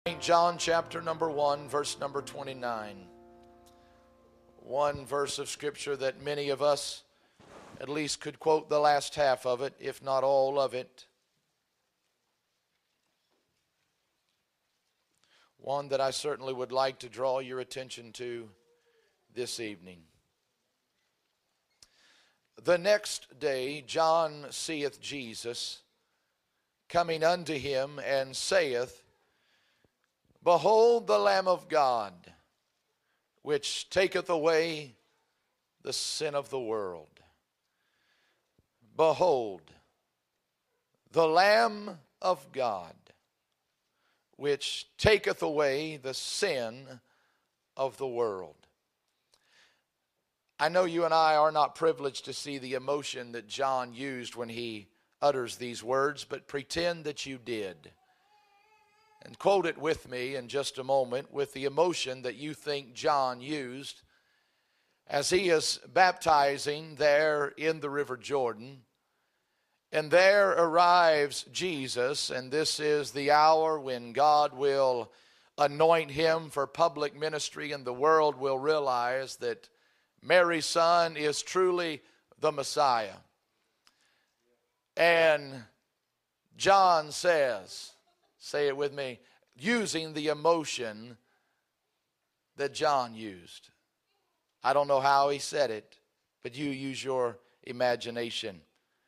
St. John chapter number 1, verse number 29. One verse of Scripture that many of us at least could quote the last half of it, if not all of it. One that I certainly would like to draw your attention to this evening. The next day John seeth Jesus coming unto him, and saith, Behold the Lamb of God, which taketh away the sin of the world. Behold the Lamb of God, which taketh away the sin of the world. I know you and I are not privileged to see the emotion that John used when he utters these words, but pretend that you did. And quote it with me in just a moment with the emotion that you think John used as he is baptizing there in the River Jordan. And there arrives Jesus, and this is the hour when God will anoint him for public ministry, and the world will realize that Mary's son is truly the Messiah. And John says, say it with me, using the emotion that John used. I don't know how he said it, but you use your imagination.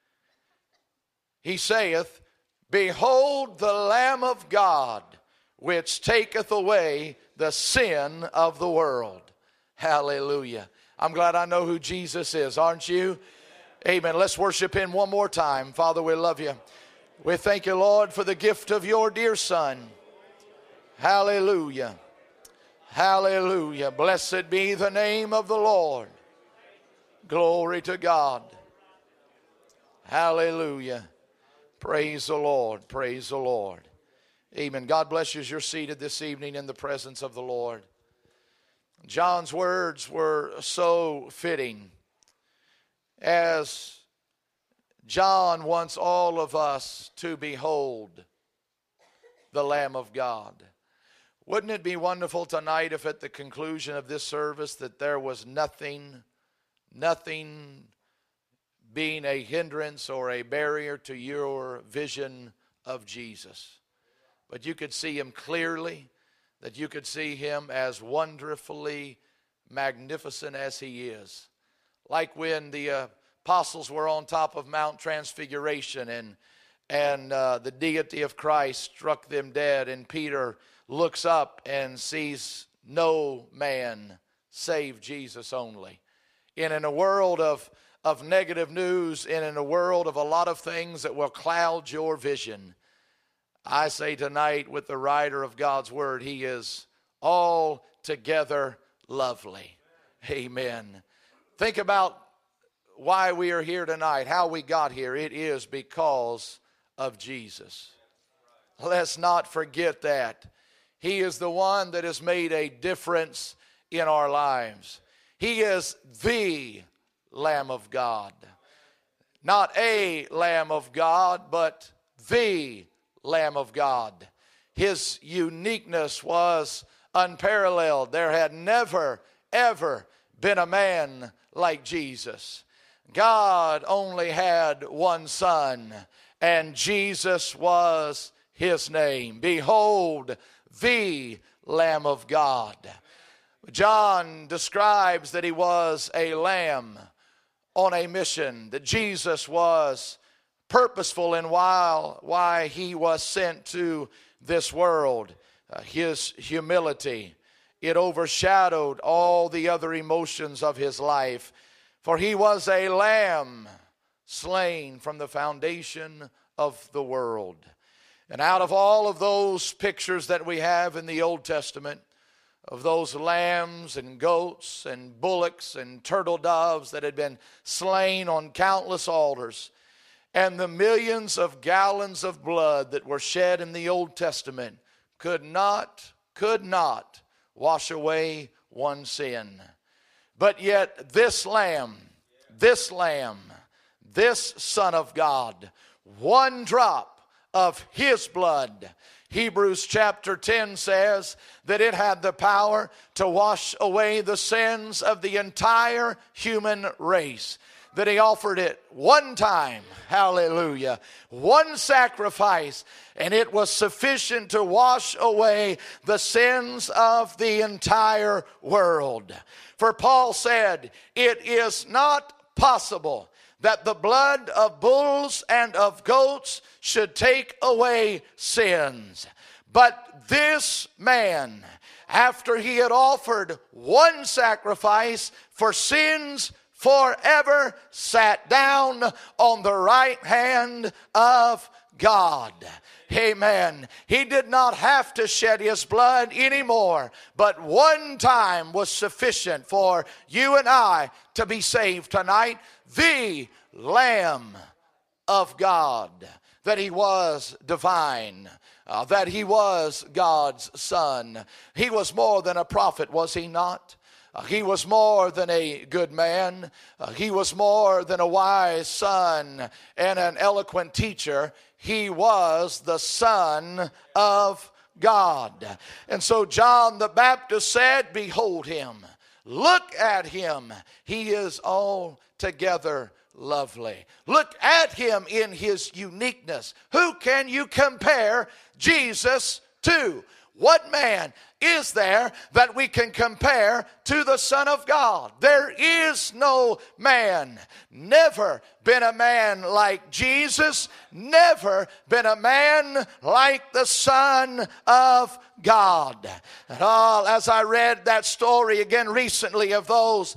He saith, Behold the Lamb of God, which taketh away the sin of the world. Hallelujah. I'm glad I know who Jesus is, aren't you? Amen. Let's worship him one more time. Father, we love you. We thank you, Lord, for the gift of your dear Son. Hallelujah. Hallelujah. Blessed be the name of the Lord. Glory to God. Hallelujah. Praise the Lord. Praise the Lord. Amen. God bless you as you're seated this evening in the presence of the Lord. John's words were so fitting as John wants all of us to behold the Lamb of God. Wouldn't it be wonderful tonight if at the conclusion of this service that there was nothing being a hindrance or a barrier to your vision of Jesus, but you could see him clearly, that you could see him as wonderfully magnificent as he is. Like when the apostles were on top of Mount Transfiguration and the deity of Christ struck them dead, and Peter looks up and sees no man save Jesus only. And in a world of negative news, and in a world of a lot of things that will cloud your vision, I say tonight with the writer of God's word, he is altogether lovely. Amen. Think about why we are here tonight, how we got here. It is because of Jesus. Let's not forget that. He is the one that has made a difference in our lives. He is the Lamb of God. Not a Lamb of God, but the Lamb of God. His uniqueness was unparalleled. There had never, ever been a man like Jesus. God only had one Son, and Jesus was his name. Behold, the Lamb of God. John describes that he was a lamb on a mission, that Jesus was purposeful in why he was sent to this world. His humility, it overshadowed all the other emotions of his life. For he was a lamb slain from the foundation of the world. And out of all of those pictures that we have in the Old Testament, of those lambs and goats and bullocks and turtle doves that had been slain on countless altars, and the millions of gallons of blood that were shed in the Old Testament could not wash away one sin. But yet this lamb, this Son of God, one drop of his blood Hebrews chapter 10 says that it had the power to wash away the sins of the entire human race. That he offered it one time, hallelujah, one sacrifice, and it was sufficient to wash away the sins of the entire world. For Paul said, it is not possible that the blood of bulls and of goats should take away sins. But this man, after he had offered one sacrifice for sins forever, sat down on the right hand of God. Amen. He did not have to shed his blood anymore, but one time was sufficient for you and I to be saved tonight. The Lamb of God, that he was divine, that he was God's son. He was more than a prophet, was he not? He was more than a good man. He was more than a wise son and an eloquent teacher. He was the Son of God. And so John the Baptist said, behold him. Look at him. He is altogether lovely. Look at him in his uniqueness. Who can you compare Jesus to? What man is there that we can compare to the Son of God? There is no man. Never been a man like Jesus. Never been a man like the Son of God. And as I read that story again recently of those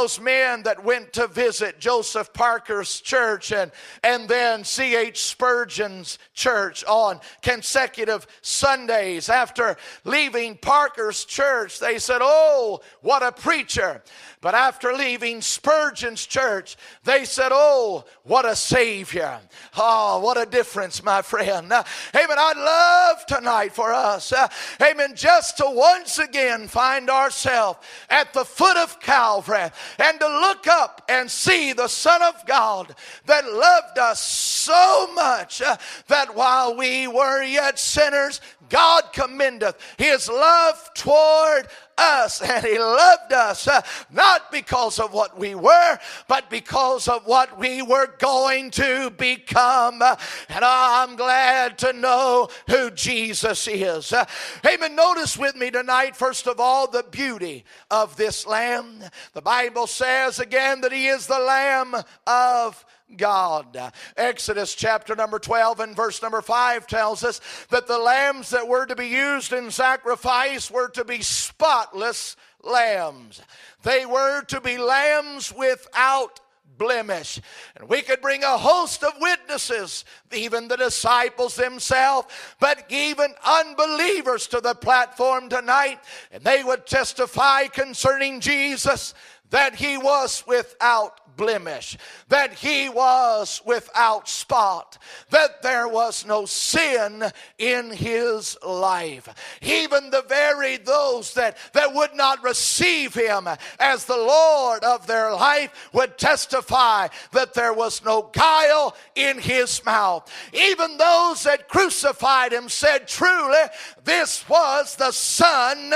men that went to visit Joseph Parker's church and then C.H. Spurgeon's church on consecutive Sundays, after leaving Parker's church, they said, oh, what a preacher. But after leaving Spurgeon's church, they said, oh, what a Savior. Oh, what a difference, my friend. Amen. I'd love tonight for us, amen, just to once again find ourselves at the foot of Calvary and to look up and see the Son of God that loved us so much that while we were yet sinners, God commendeth his love toward us, and he loved us not because of what we were, but because of what we were going to become. And I'm glad to know who Jesus is. Amen. Notice with me tonight, first of all, the beauty of this Lamb. The Bible says again that he is the Lamb of God. Exodus chapter number 12 and verse number 5 tells us that the lambs that were to be used in sacrifice were to be spotless lambs. They were to be lambs without blemish. And we could bring a host of witnesses, even the disciples themselves, but even unbelievers to the platform tonight, and they would testify concerning Jesus that he was without blemish, that he was without spot, that there was no sin in his life. Even the very those that would not receive him as the Lord of their life would testify that there was no guile in his mouth. Even those that crucified him said, truly, this was the Son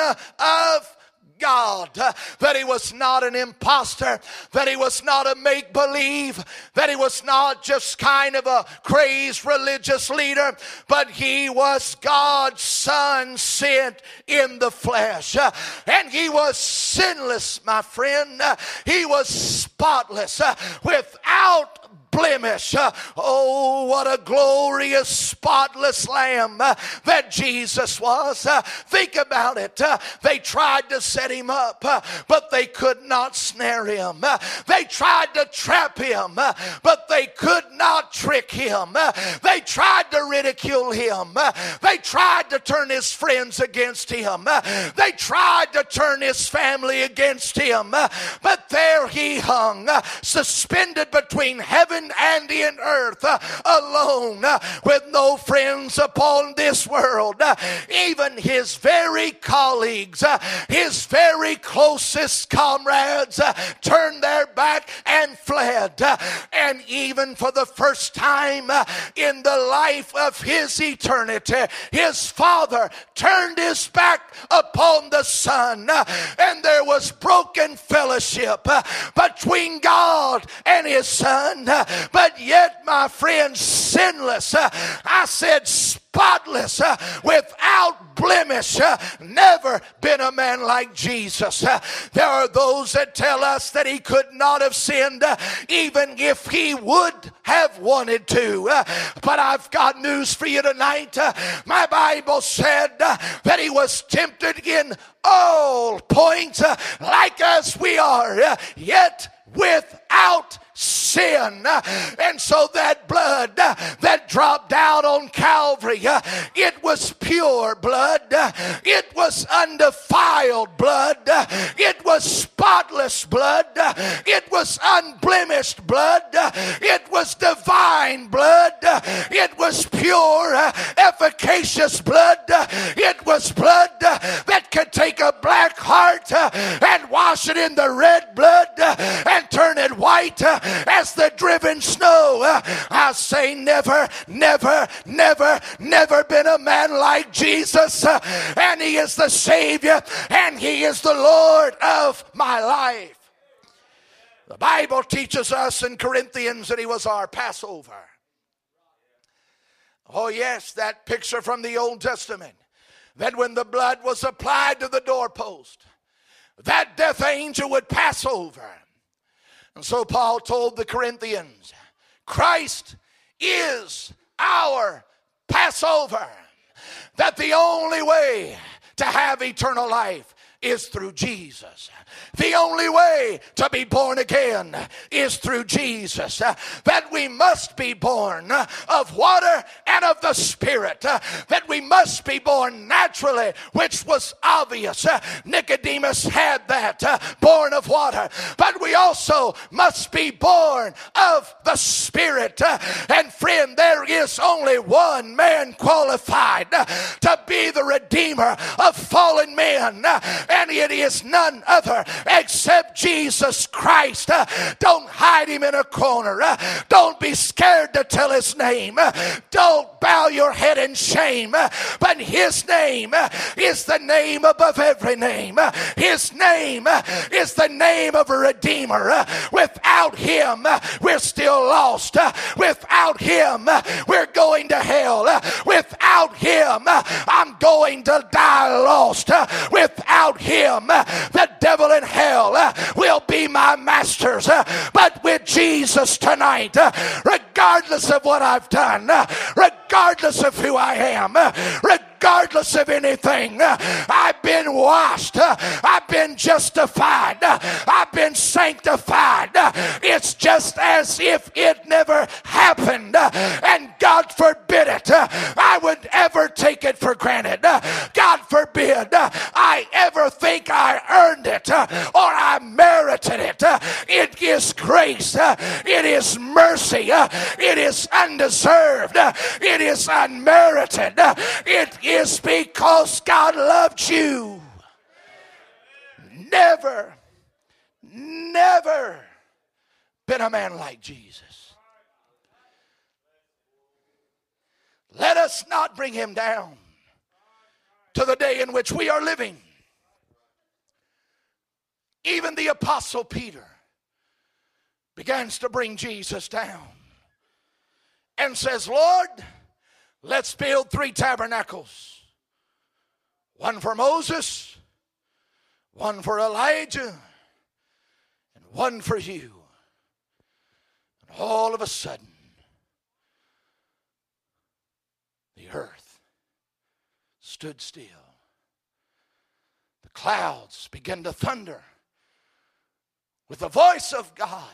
of God, that he was not an imposter, that he was not a make-believe, that he was not just kind of a crazed religious leader, but he was God's Son sent in the flesh. And he was sinless, my friend. He was spotless, without blemish. Oh, what a glorious spotless lamb that Jesus was. Think about it. They tried to set him up, but they could not snare him. They tried to trap him, but they could not trick him. They tried to ridicule him. They tried to turn his friends against him. They tried to turn his family against him. But there he hung, suspended between heaven heaven and in earth, alone, with no friends upon this world. Even his very colleagues, his very closest comrades, turned their back and fled. And even for the first time in the life of his eternity, his Father turned his back upon the Son, and there was broken fellowship between God and his Son. But yet, my friends, sinless, I said spotless, without blemish, never been a man like Jesus. There are those that tell us that he could not have sinned even if he would have wanted to. But I've got news for you tonight. My Bible said that he was tempted in all points like as we are, yet without sin. And so that blood that dropped out on Calvary, it was pure blood, it was undefiled blood, it was spotless blood, it was unblemished blood, it was divine blood, it was pure, efficacious blood, it was blood that could take a black heart and wash it in the red blood and turn it white as the driven snow. I say never, never, never, never been a man like Jesus. And he is the Savior and he is the Lord of my life. The Bible teaches us in Corinthians that he was our Passover. Oh yes, that picture from the Old Testament, that when the blood was applied to the doorpost, that death angel would pass over. And so Paul told the Corinthians, Christ is our Passover. That the only way to have eternal life is through Jesus. The only way to be born again is through Jesus. That we must be born of water and of the Spirit. That we must be born naturally, which was obvious. Nicodemus had that, born of water. But we also must be born of the Spirit. And friend, there is only one man qualified to be the Redeemer of fallen men, and it is none other except Jesus Christ. Don't hide him in a corner. Don't be scared to tell his name. Don't bow your head in shame. But his name is the name above every name. His name is the name of a Redeemer. Without him, we're still lost. Without him, we're going to hell. Without him, I'm going to die lost. Without him, the devil in hell will be my masters. But with Jesus tonight, regardless of what I've done, regardless of who I am, regardless of anything, I've been washed, I've been justified, I've been sanctified. It's just as if it never happened, and God forbid it I would ever take it for granted. God forbid I ever think I earned it or I merited it. It is grace, it is mercy, it is undeserved, it is unmerited. It is because God loved you. Never, never been a man like Jesus. Let us not bring him down to the day in which we are living. Even the Apostle Peter begins to bring Jesus down and says, Lord, let's build 3 tabernacles. One for Moses, one for Elijah, and one for you. And all of a sudden, the earth stood still. The clouds began to thunder with the voice of God.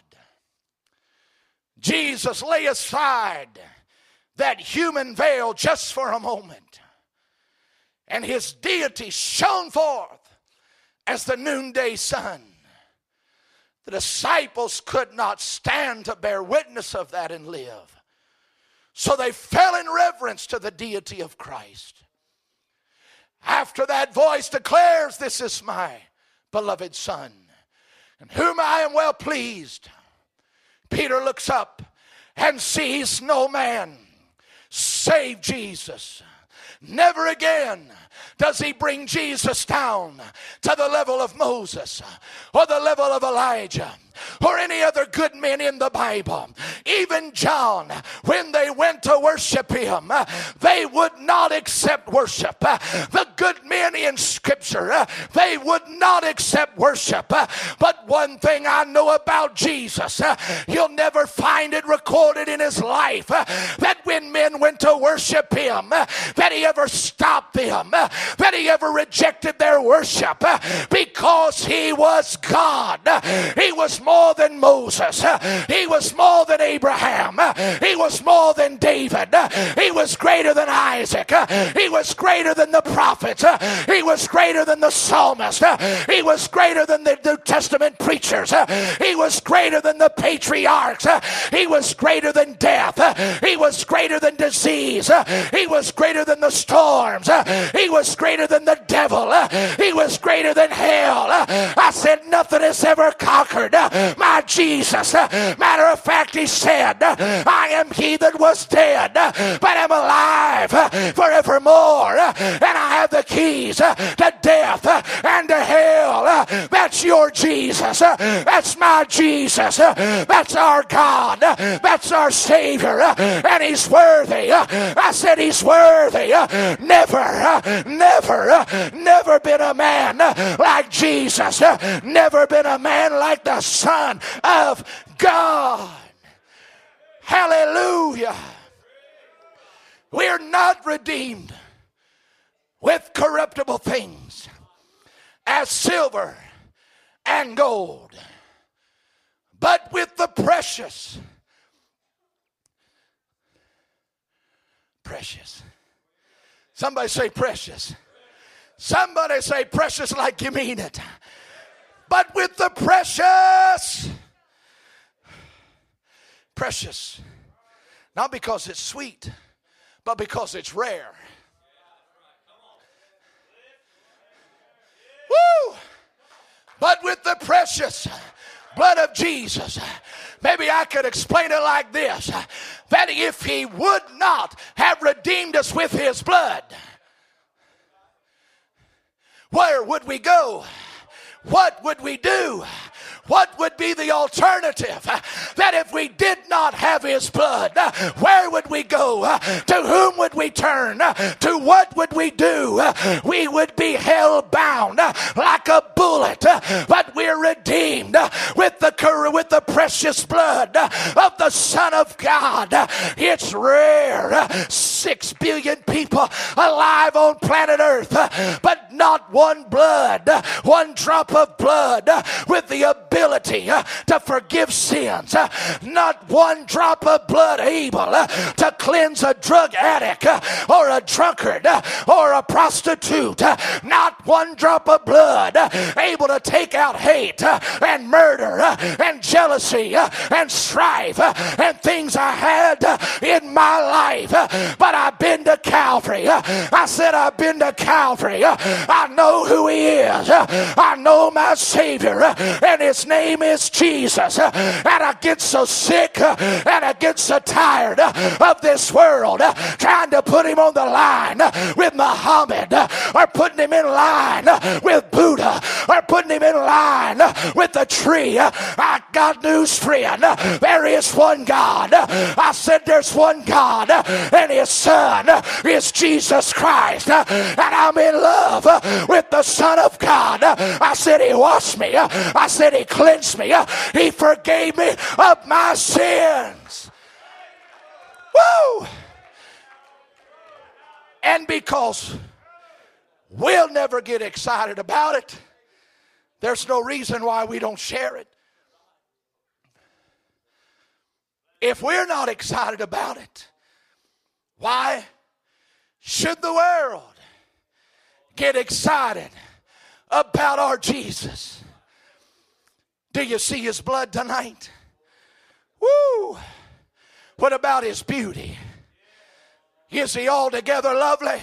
Jesus lay aside that human veil just for a moment, and his deity shone forth as the noonday sun. The disciples could not stand to bear witness of that and live. So they fell in reverence to the deity of Christ. After that voice declares, "This is my beloved Son, in whom I am well pleased," Peter looks up and sees no man save Jesus. Never again does he bring Jesus down to the level of Moses or the level of Elijah or any other good men in the Bible. Even John, when they went to worship him, they would not accept worship. The good men in Scripture, they would not accept worship. But one thing I know about Jesus, you'll never find it recorded in his life that when men went to worship him, that he ever stopped them, that he ever rejected their worship, because he was God. He was more than Moses. He was more than Abraham. He was more than David. He was greater than Isaac. He was greater than the prophets. He was greater than the psalmist. He was greater than the New Testament preachers. He was greater than the patriarchs. He was greater than death. He was greater than disease. He was greater than the storms. He was greater than the devil. He was greater than hell. I said nothing has ever conquered my Jesus. Matter of fact, he said, "I am he that was dead, but am alive forevermore, and I have the keys to death and to hell." That's your Jesus. That's my Jesus. That's our God. That's our Savior, and he's worthy. I said he's worthy. Never been a man like Jesus. Never been a man like the Son of God. Hallelujah. We're not redeemed with corruptible things as silver and gold, but with the precious. Somebody say precious. Somebody say precious like you mean it. But with the precious. Precious. Not because it's sweet, but because it's rare. Woo! But with the precious blood of Jesus. Maybe I could explain it like this: that if he would not have redeemed us with his blood, where would we go? What would we do? What would be the alternative? That if we did not have his blood, where would we go? To whom would we turn? To what would we do? We would be held bound like a bullet, but we're redeemed with the precious blood of the Son of God. It's rare. 6 billion people alive on planet Earth, but not one drop of blood with the ability to forgive sins. Not one drop of blood able to cleanse a drug addict or a drunkard or a prostitute. Not one drop of blood able to take out hate and murder and jealousy and strife and things I had in my life. But I've been to Calvary. I said I've been to Calvary. I know who he is. I know my Savior, and his name is Jesus. And I get so sick and I get so tired of this world trying to put him on the line with Muhammad, or putting him in line with Buddha, or putting him in line with the tree. I got news, friend. There is one God. I said there's one God, and his Son is Jesus Christ. And I'm in love with the Son of God. I said he washed me. I said he cleansed me. He forgave me of my sins. Woo! And because we'll never get excited about it, there's no reason why we don't share it. If we're not excited about it, why should the world get excited about our Jesus? Do you see his blood tonight? Woo! What about his beauty? Is he altogether lovely?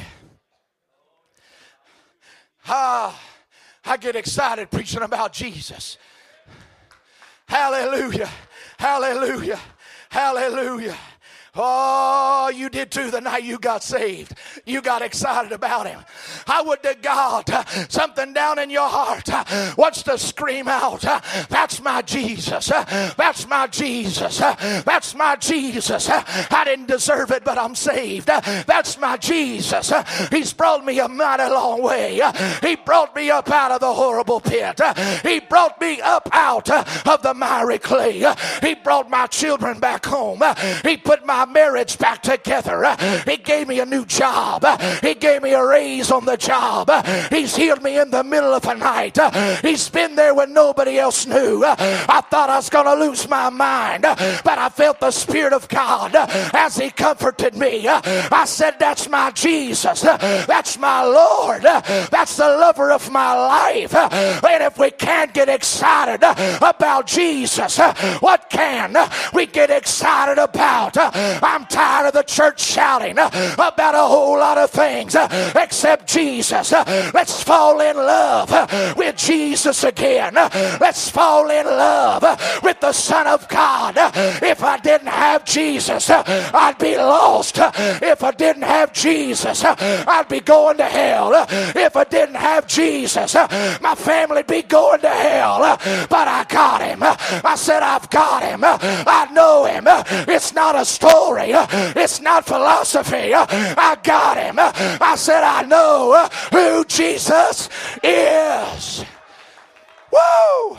I get excited preaching about Jesus. Hallelujah. Hallelujah. Hallelujah. Oh, you did too the night you got saved. You got excited about him. I would to God, something down in your heart wants to scream out, that's my Jesus. That's my Jesus. That's my Jesus. I didn't deserve it, but I'm saved. That's my Jesus. He's brought me a mighty long way. He brought me up out of the horrible pit. He brought me up out of the miry clay. He brought my children back home. He put my marriage back together. He gave me a new job. He gave me a raise on the job. He's healed me in the middle of the night. He's been there when nobody else knew. I thought I was going to lose my mind, but I felt the Spirit of God as he comforted me. I said, that's my Jesus. That's my Lord. That's the lover of my life. And if we can't get excited about Jesus, what can we get excited about? I'm tired of the church shouting about a whole lot of things except Jesus. Let's fall in love with Jesus again. Let's fall in love with the Son of God. If I didn't have Jesus, I'd be lost. If I didn't have Jesus, I'd be going to hell. If I didn't have Jesus, my family'd be going to hell. But I got him. I said, I've got him. I know him. It's not a story. It's not philosophy. I got him. I said, I know who Jesus is. Woo!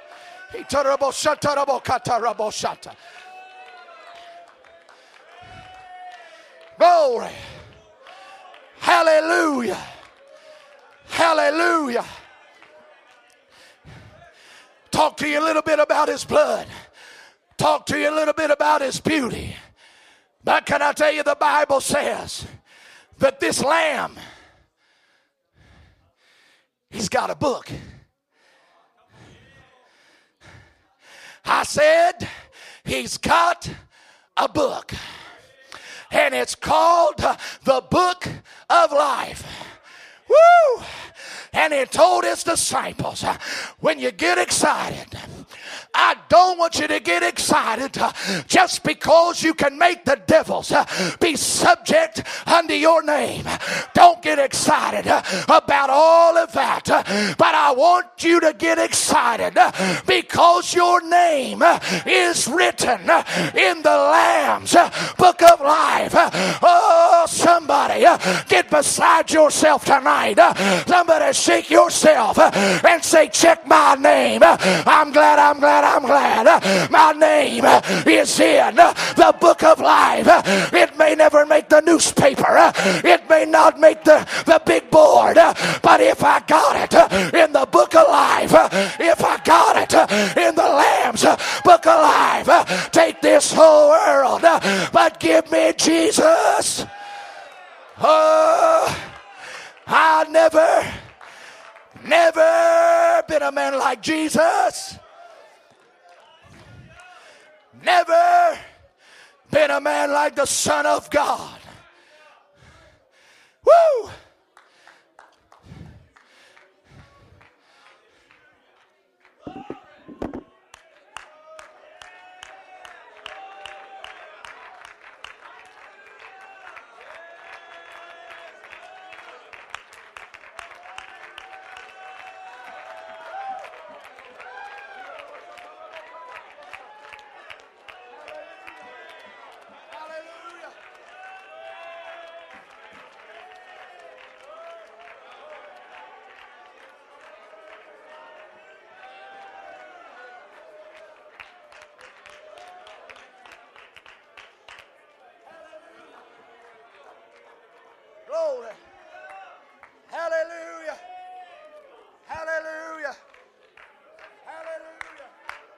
Glory. Hallelujah. Hallelujah. Talk to you a little bit about his blood. Talk to you a little bit about his beauty. But can I tell you, the Bible says that this lamb, he's got a book. I said, he's got a book. And it's called the Book of Life. Woo! And he told his disciples, when you get excited, I don't want you to get excited just because you can make the devils be subject unto your name. Don't get excited about all of that. But I want you to get excited because your name is written in the Lamb's Book of Life. Oh, somebody get beside yourself tonight. Somebody shake yourself and say, check my name. I'm glad my name is in the Book of Life. It may never make the newspaper. It may not make the big board. But if I got it in the Book of Life, if I got it in the Lamb's Book of Life, take this whole world, but give me Jesus. Oh, I never been a man like Jesus. Never been a man like the Son of God. Woo! Glory. Hallelujah. Hallelujah. Hallelujah.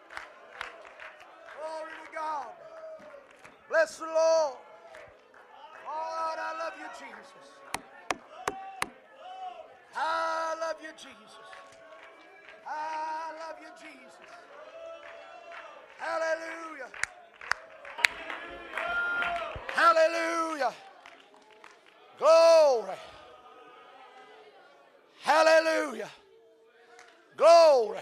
Glory to God. Bless the Lord. Lord, I love you, Jesus. I love you, Jesus. I love you, Jesus. Hallelujah. Hallelujah. Glory. Hallelujah. Glory.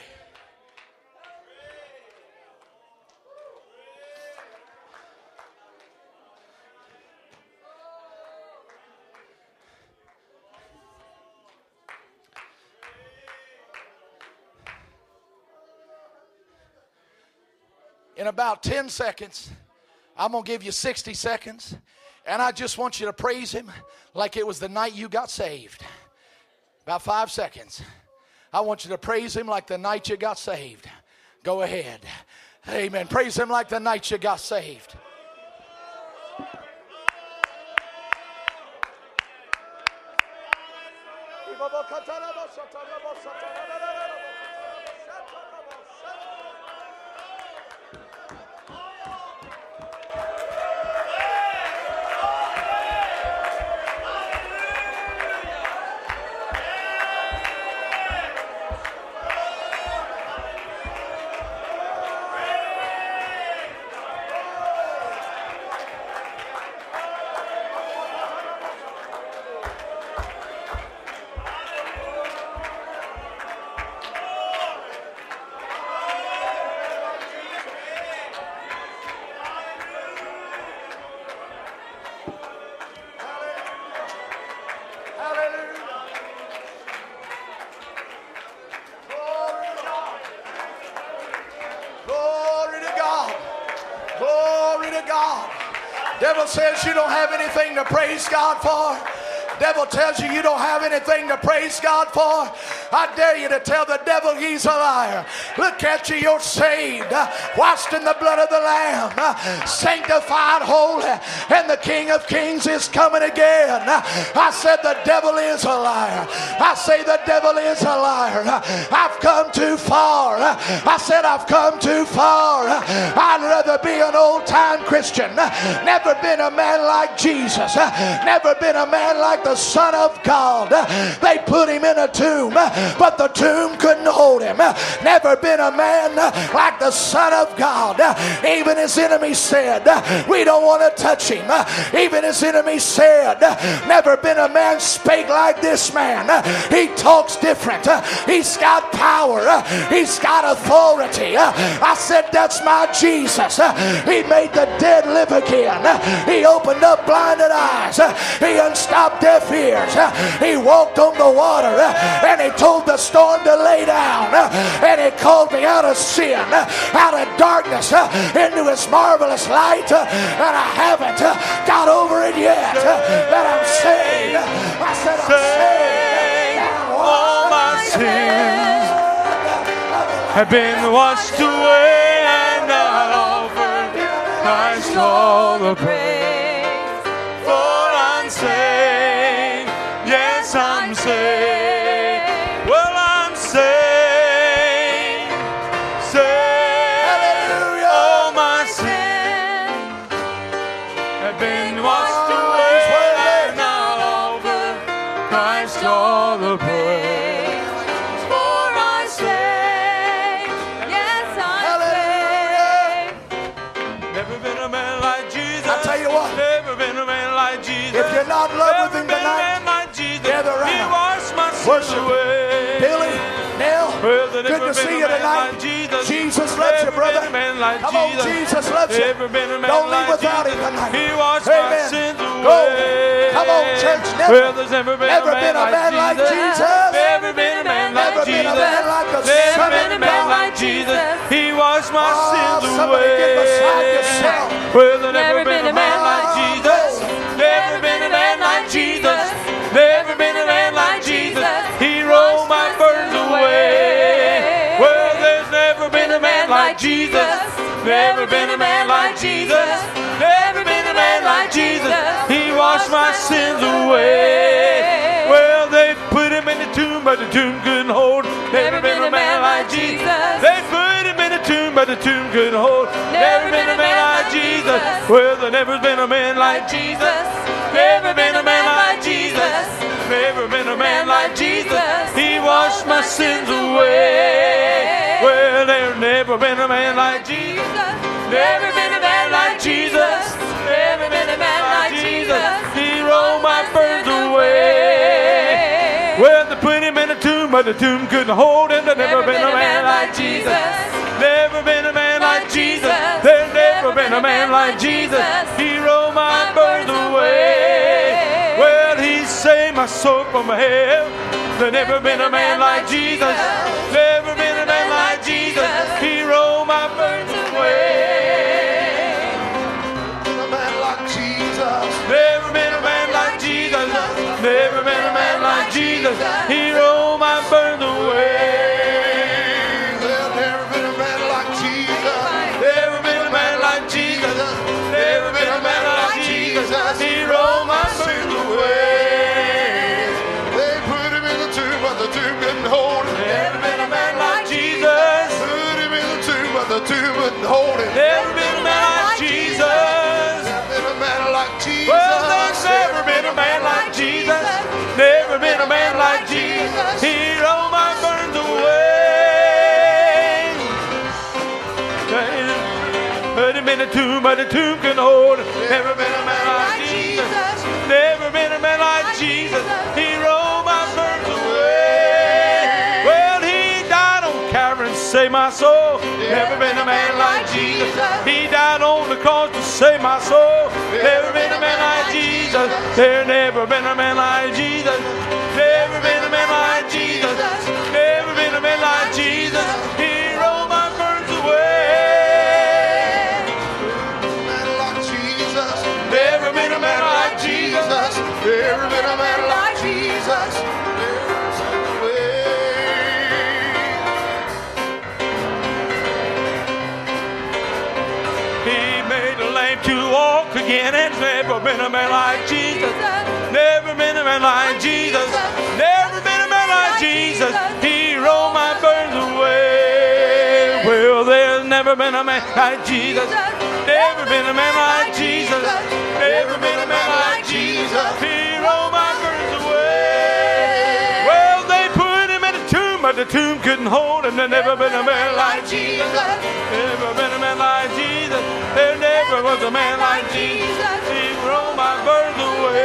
In about 10 seconds, I'm going to give you 60 seconds, and I just want you to praise Him like it was the night you got saved. About 5 seconds. I want you to praise Him like the night you got saved. Go ahead. Amen. Praise Him like the night you got saved. Devil says you don't have anything to praise God for. Devil tells you you don't have anything to praise God for. I dare you to tell the devil he's a liar. Look at you, you're saved, washed in the blood of the Lamb, sanctified, holy, and the King of Kings is coming again. I said the devil is a liar. I say the devil is a liar. I've come too far. I said I've come too far. I'd rather be an old-time Christian. Never been a man like Jesus. Never been a man like the Son of God. They put him in a tomb, but the tomb couldn't hold him. Never been a man like the Son of God. Even his enemies said, we don't want to touch him. Even his enemies said, never been a man spake like this man. He talks different. He's got power. He's got authority. I said, that's my Jesus. He made the dead live again. He opened up blinded eyes. He unstopped deaf ears. He walked on the water, and he told the storm to lay down, and he called me out of sin, out of darkness, into his marvelous light, and I haven't got over it yet. That I'm saved. I said I'm saved. All my sins have been washed away, and I offer Christ all the praise. For I'm saved. Yes, I'm saved. Well, I'm saved. Saved. Hallelujah. All my sins have been washed away, and I offer Christ all the praise. For I'm saved. Yes, I'm saved. Never been a man like Jesus. I tell you what. Never been a man like Jesus. If you're not in love with him tonight, gather around. Worship him. Billy, Nell, good to see you tonight. Jesus loves you, brother. Come on, Jesus loves you. Don't leave without him tonight. Amen. Go. Come on, church. Never been a man like Jesus. Never been a man like Never been a Jesus. man like the Never Son been a of man God. like Jesus. He washed my sins Somebody away. get beside yourself. Well, there's never been a man like Jesus. Never been a man like Jesus. Never been a man like Jesus. He rolled my burdens away. Well, there's never been a man like Jesus. Never been a man like Jesus. Never been a man like Jesus. He washed my sins away. Well, they put him in the tomb, but the tomb couldn't hold. Never been a man like Jesus. They put him in the tomb, but the tomb couldn't hold. Never been a man like Jesus. Well, there never been a man like Jesus. Never been a man like Jesus. Never been a man like Jesus. He washed my sins away. Jesus. Never been a man like Jesus. He rolled my burdens away. Well, they put him in a tomb, but the tomb couldn't hold him. There's never been a man like Jesus. Never been a man like Jesus. There's never been a man like Jesus. He rolled my burdens away. Well, he saved my soul from hell. There's never been a man like Jesus. Never been a man like Jesus. He rolled my burdens away. A man like Jesus. Never been a man like Jesus. Never been a man like Jesus. He rolled my burdens away. There's never been a man like Jesus. Never been a man like Jesus. Never been a man like Jesus. He rolled my burdens away. They put him in the tomb, but the tomb couldn't hold him. Never been a man like Jesus. Put him in the tomb, but the tomb couldn't hold him. Never been a man like Jesus. Never been a man like Jesus. Well, there's never been a man like Jesus. Never been a man like Jesus. He rolled my burdens away. Put him in the tomb, but the tomb couldn't hold him. Never been a man like Jesus. Never been a man like Jesus. He rolled my burdens away. Well, he died on Calvary and saved my soul. Never been a man like Jesus. He died on the cross to save my soul. Never been a man like Jesus. There never been a man like Jesus. Never been a man like Jesus. Never been a man like Jesus. He rolled my burdens away. Man like Jesus. Never been a man like Jesus. Never been a man like Jesus. There's a way. He made the lame to walk again, and never been a man like Jesus. Never been a man like Jesus. Never been a man like Jesus. He rolled my burdens away. Well, there's never been a man like Jesus. Never been a man like Jesus. Never been a man like Jesus. He rolled my burdens away. Well, they put him in a tomb, but the tomb couldn't hold him. There's never been a man like Jesus. Never been a man like Jesus. There never was a man like Jesus. He rolled my burdens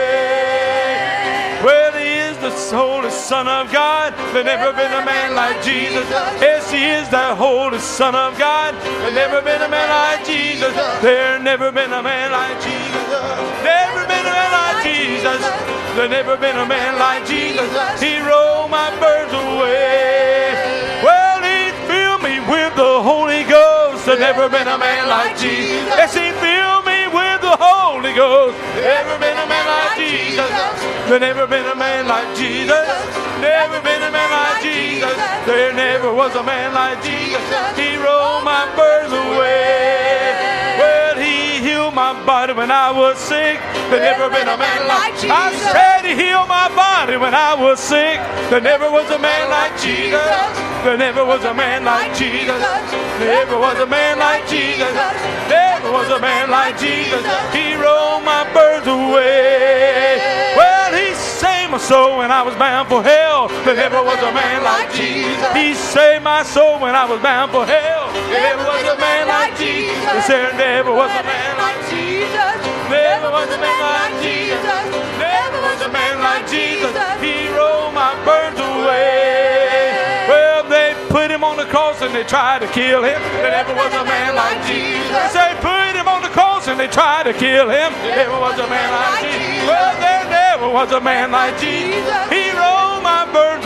away. Well, he is the holy Son of God. There never been a man like Jesus. Yes, he is the holy Son of God. There never been a man like Jesus. There never been a man like Jesus. Never been a man like Jesus. There never been a man like Jesus. He rolled my burdens away. Well, he filled me with the Holy Ghost. There never been a man like Jesus. Yes, he filled me with the Holy Ghost. Never been a man like Jesus. There never been a man like Jesus. Never been a man like Jesus. There never was a man like Jesus. He rolled my burdens away. Well, he healed my body when I was sick. There never been a man like Jesus. I said he healed my body when I was sick. There never was a man like Jesus. There never was a man like Jesus. Never was a man like Jesus. Never was a man like Jesus. He rolled my burdens away. Well, he saved my soul when I was bound for hell. There never was a man like Jesus. He saved my soul when I was bound for hell. There never was a man like Jesus. There never was a man like Jesus. Never was a man like Jesus. Never was a man like Jesus. He rolled my burdens away. Well, they put him on the cross and they tried to kill him. There never was a man like Jesus. They put him on the cross and they tried to kill him. There never was a man like Jesus. Well, there never was a man like Jesus. He rolled my burdens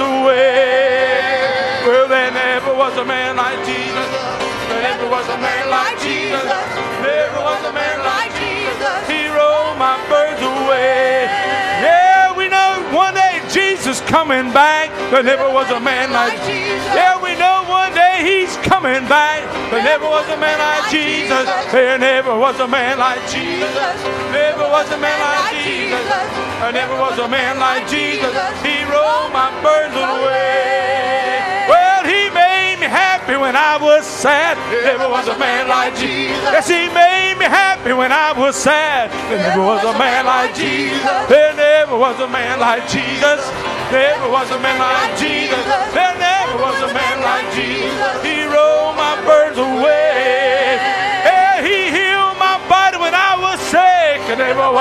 away. Well, there never was a man like Jesus. There never was a man like Jesus. Never was a man like Jesus. He rolled my burdens away. Yeah, we know one day Jesus coming back. There never was a man like Jesus. Yeah, we know one day he's coming back. There never was a man like Jesus. There never was a man like Jesus. Never was a man like Jesus. There never was a man like Jesus. He rolled my burdens away. Well, he made me happy when I was sad. There never was a man like Jesus. Yes, he made me happy when I was sad. There never was a man like Jesus. There never was a man like Jesus. Never was a man like Jesus. There never was a man like Jesus. He rolled my burdens away. Hey, he healed my body when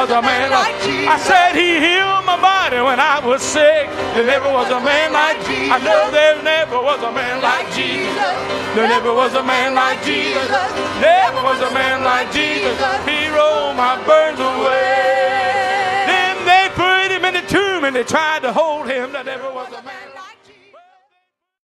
was a man like Jesus. I said he healed my body when I was sick. There never was a man like Jesus. I know there never was a man like Jesus. There never was a man like Jesus. Never was a man like Jesus. He rolled my burdens away. Then they put him in the tomb and they tried to hold him. There never was a man.